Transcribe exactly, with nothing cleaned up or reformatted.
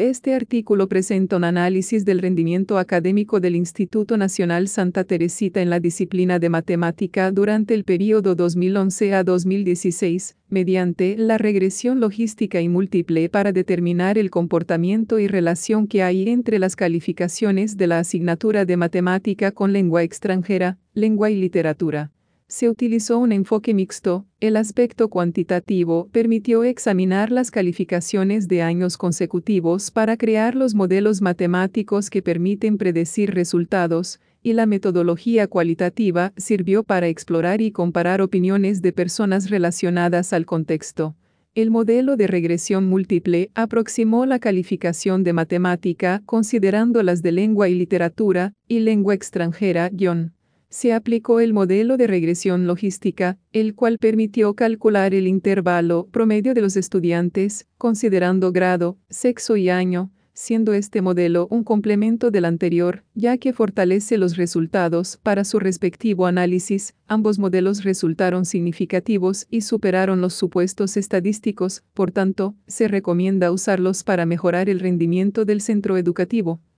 Este artículo presenta un análisis del rendimiento académico del Instituto Nacional Santa Teresita en la disciplina de matemática durante el período dos mil once a dos mil dieciséis, mediante la regresión logística y múltiple para determinar el comportamiento y relación que hay entre las calificaciones de la asignatura de matemática con lengua extranjera, lengua y literatura. Se utilizó un enfoque mixto. El aspecto cuantitativo permitió examinar las calificaciones de años consecutivos para crear los modelos matemáticos que permiten predecir resultados, y la metodología cualitativa sirvió para explorar y comparar opiniones de personas relacionadas al contexto. El modelo de regresión múltiple aproximó la calificación de matemática considerando las de lengua y literatura, y lengua extranjera, guión. Se aplicó el modelo de regresión logística, el cual permitió calcular el intervalo promedio de los estudiantes, considerando grado, sexo y año, siendo este modelo un complemento del anterior, ya que fortalece los resultados para su respectivo análisis. Ambos modelos resultaron significativos y superaron los supuestos estadísticos, por tanto, se recomienda usarlos para mejorar el rendimiento del centro educativo.